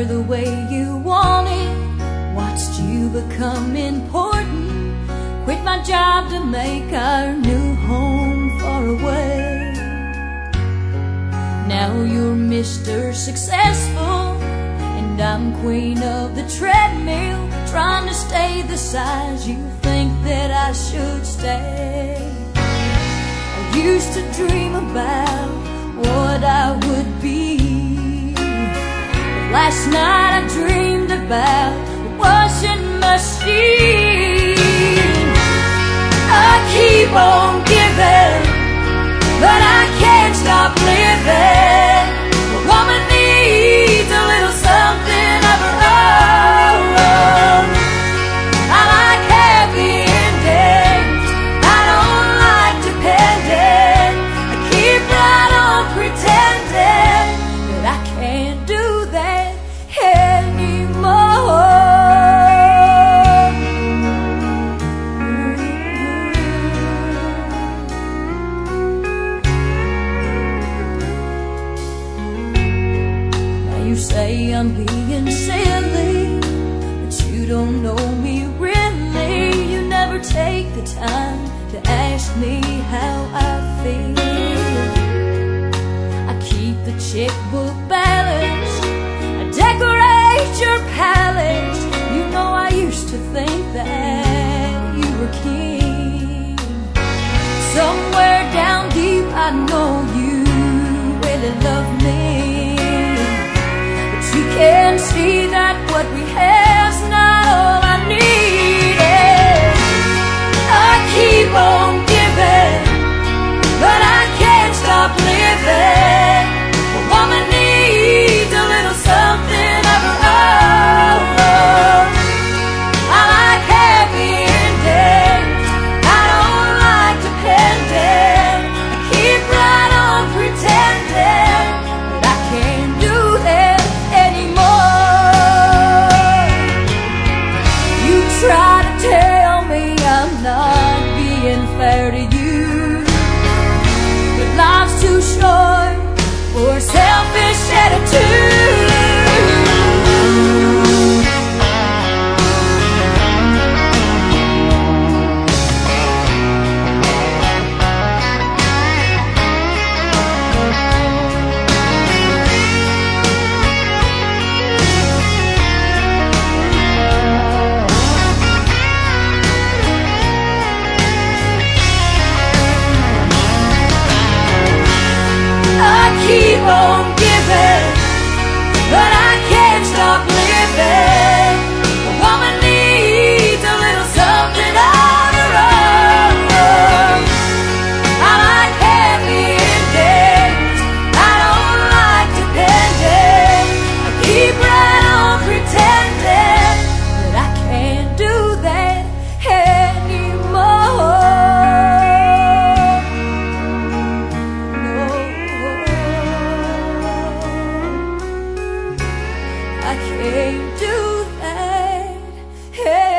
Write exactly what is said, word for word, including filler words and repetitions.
the way you want it. Watched you become important. Quit my job to make our new home far away. Now you're Mister Successful, and I'm queen of the treadmill, trying to stay the size you think that I should stay. I used to dream about what I would be, but last night I dreamed about a washing machine. I keep on giving, but I can't stop living. A woman needs a little something of her own. I like happy endings, I don't like depending. I keep right on pretending that I can't do that anymore. You say I'm being silly, but you don't know me really. You never take the time to ask me how I feel. I keep the checkbook balanced, I decorate your palace. You know I used to think that you were king. Somewhere down deep I know you really love me. You can see that what we have's not all I needed. I keep on giving, but I can't stop living. A woman needs a little something of her own. I like happy endings, I don't like depending. I keep right on pretending that I can't do that anymore. You try to tell me I'm not being fair to you, but life's too short for a selfish attitude. Keep on giving, but I can't stop living. A woman needs a little something of her own. I like happy endings, I don't like depending. I keep right on pretending that I can't do that anymore. I can't do that. Hey.